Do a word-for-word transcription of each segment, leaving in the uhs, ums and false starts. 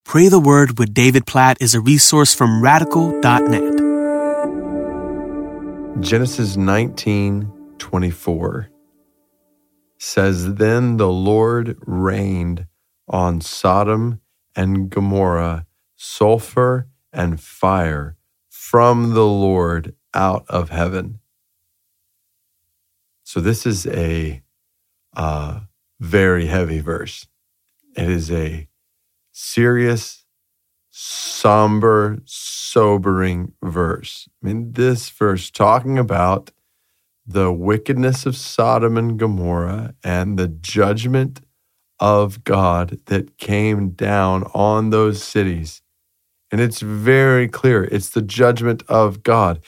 Pray the Word with David Platt is a resource from radical dot net. Genesis nineteen twenty-four says, "Then the Lord rained on Sodom and Gomorrah sulfur and fire from the Lord out of heaven." So this is a uh, very heavy verse. It is a serious, somber, sobering verse. I mean, this verse talking about the wickedness of Sodom and Gomorrah and the judgment of God that came down on those cities. And it's very clear. It's the judgment of God.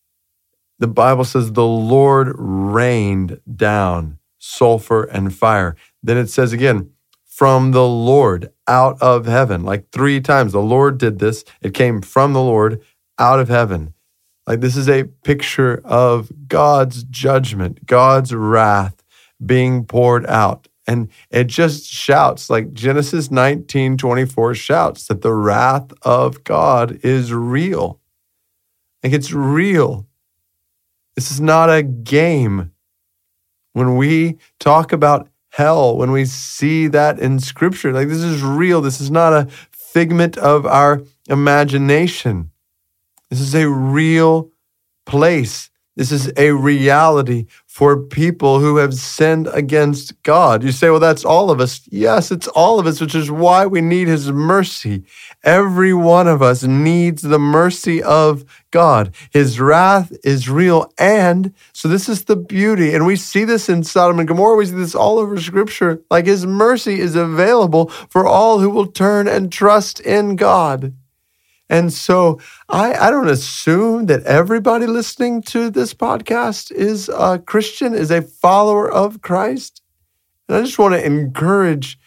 The Bible says the Lord rained down sulfur and fire. Then it says again, from the Lord out of heaven. Like three times the Lord did this. It came from the Lord out of heaven. Like this is a picture of God's judgment, God's wrath being poured out. And it just shouts, like Genesis nineteen twenty-four shouts, that the wrath of God is real. Like it's real. This is not a game. When we talk about hell, when we see that in Scripture, like this is real. This is not a figment of our imagination. This is a real place. This is a reality for people who have sinned against God. You say, well, that's all of us. Yes, it's all of us, which is why we need His mercy. Every one of us needs the mercy of God. His wrath is real. And so this is the beauty. And we see this in Sodom and Gomorrah. We see this all over Scripture. Like His mercy is available for all who will turn and trust in God. And so I, I don't assume that everybody listening to this podcast is a Christian, is a follower of Christ. And I just want to encourage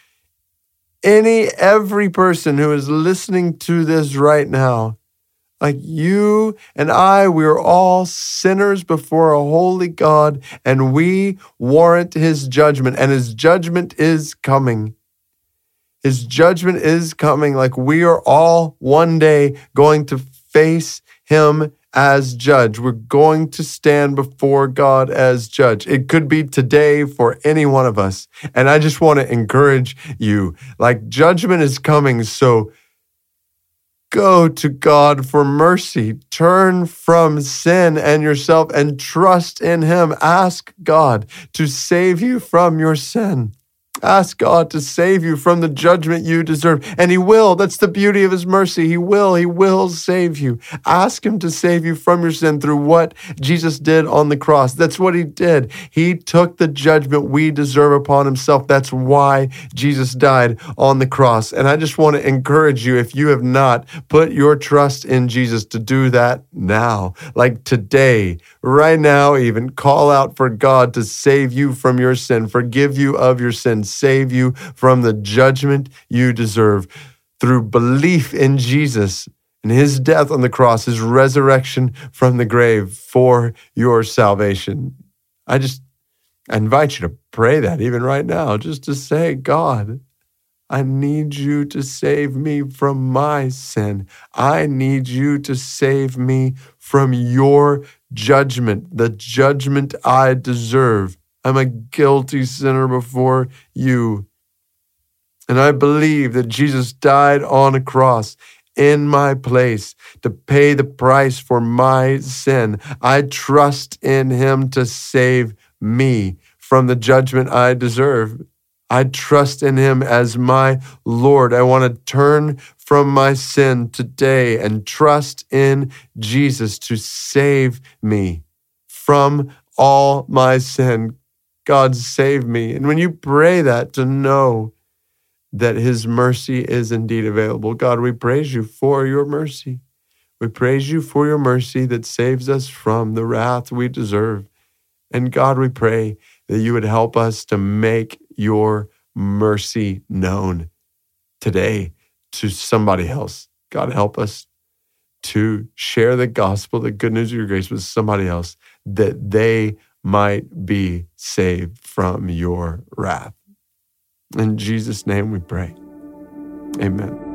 any, every person who is listening to this right now, like you and I, we are all sinners before a holy God, and we warrant His judgment, and His judgment is coming. His judgment is coming. Like we are all one day going to face Him as judge. We're going to stand before God as judge. It could be today for any one of us. And I just want to encourage you, like judgment is coming. So go to God for mercy. Turn from sin and yourself and trust in Him. Ask God to save you from your sin. Ask God to save you from the judgment you deserve. And He will. That's the beauty of His mercy. He will. He will save you. Ask Him to save you from your sin through what Jesus did on the cross. That's what He did. He took the judgment we deserve upon Himself. That's why Jesus died on the cross. And I just want to encourage you, if you have not put your trust in Jesus, to do that now. Like today, right now even, call out for God to save you from your sin, forgive you of your sin, save you from the judgment you deserve through belief in Jesus and His death on the cross, His resurrection from the grave for your salvation. I just I invite you to pray that even right now, just to say, God, I need you to save me from my sin. I need you to save me from your judgment, the judgment I deserve. I'm a guilty sinner before you. And I believe that Jesus died on a cross in my place to pay the price for my sin. I trust in Him to save me from the judgment I deserve. I trust in Him as my Lord. I want to turn from my sin today and trust in Jesus to save me from all my sin. God, save me. And when you pray that, to know that His mercy is indeed available. God, we praise you for your mercy. We praise you for your mercy that saves us from the wrath we deserve. And God, we pray that you would help us to make your mercy known today to somebody else. God, help us to share the gospel, the good news of your grace with somebody else, that they might be saved from your wrath. In Jesus' name we pray. Amen.